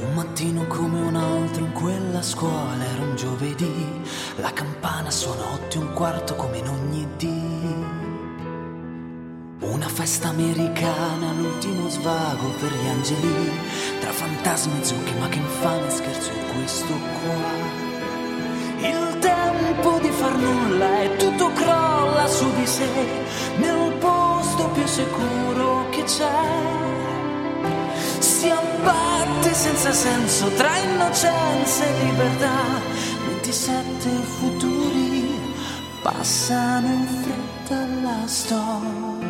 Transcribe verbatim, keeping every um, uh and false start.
Un mattino come un altro in quella scuola, era un giovedì, la campana suona otto e un quarto come in ogni dì. Una festa americana, l'ultimo svago per gli angeli, tra fantasmi e zucche, ma che infame scherzo è questo qua. Il tempo di far nulla e tutto crolla su di sé, nel posto più sicuro che c'è. Si abbatte senza senso tra innocenza e libertà, ventisette futuri passano in fretta la storia.